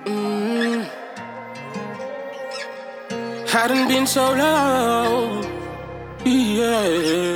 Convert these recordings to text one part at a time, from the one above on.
Mm. I done been so low, yeah.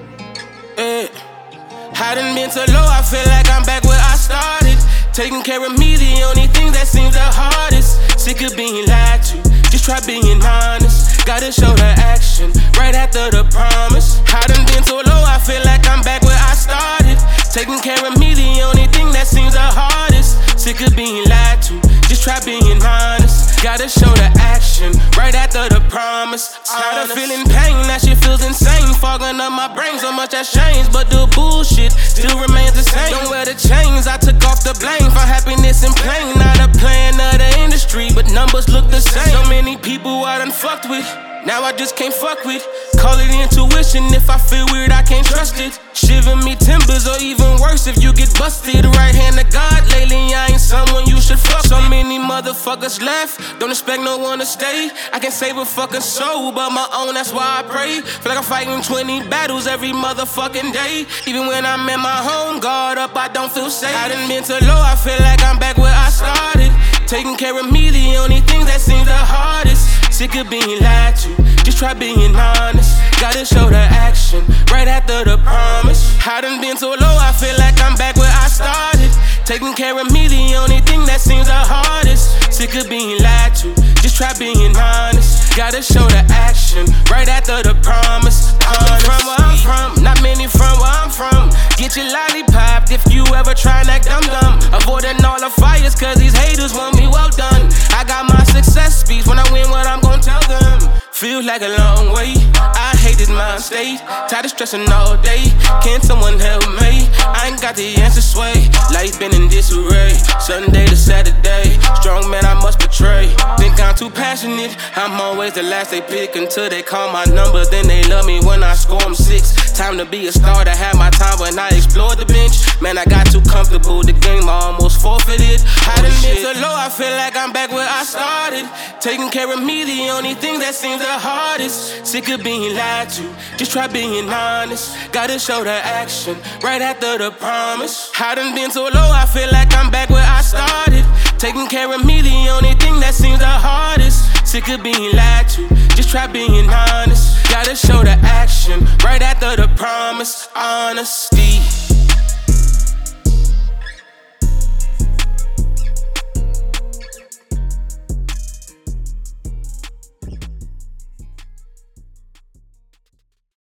I done been so low, I feel like I'm back where I started. Taking care of me, the only thing that seems the hardest. Sick of being lied to, just try being honest. Gotta show the action, right after the promise. I done been so low, I feel like I'm back where I started. Taking care of me, the only thing that seems the hardest. Sick of being lied to, just try being honest. Gotta show the action, right after the promise. Tired of feeling pain, that shit feels insane. Fogging up my brain, so much has changed, but the bullshit still remains the same. Don't wear the chains, I took off the blame for happiness and pain. Not a plan of the industry, but numbers look the same. So many people I done fucked with, now I just can't fuck with. Call it intuition, if I feel weird I can't trust it. Shiver me timbers, or even worse if you get busted. Right hand of God, lately I ain't someone you should fuck. So many motherfuckers left, don't expect no one to stay. I can save a fucking soul, but my own, that's why I pray. Feel like I'm fighting 20 battles every motherfucking day. Even when I'm in my home, guard up, I don't feel safe. I done been so low, I feel like I'm back where I started. Taking care of me, the only thing that seems the hardest. Sick of being lied to, just try being honest. Gotta show the action, right after the promise. I done been so low, I feel like I'm back where I started. Taking care of me, the only thing that seems the hardest. Sick of being lied to, just try being honest. Gotta show the action, right after the promise. From where I'm from, not many from where I'm from. Get your lollipop if you ever try and act dumb. Avoiding all the fires, cause these haters want me well done. I got my success speech, when I win what I'm gon' tell them. Feels like a long way, I hate this mind state. Tired of stressing all day, can someone help me? I ain't got the answer, sway. Life been in disarray, Sunday to Saturday. Strong man I must betray. Think I'm too passionate, I'm always the last they pick. Until they call my number, then they love me when I score them 6. Time to be a star, to have my time when I explored the bench. Man, I got too comfortable, the game I almost forfeited. I done been so low, I feel like I'm back where I started. Taking care of me, the only thing that seems the hardest. Sick of being lied to, just try being honest. Gotta show the action, right after the promise. I done been so low, I feel like I'm back where I started. Taking care of me, the only thing that seems the hardest. Sick of being lied to, just try being honest. Gotta show the action, right after the promise. Honest.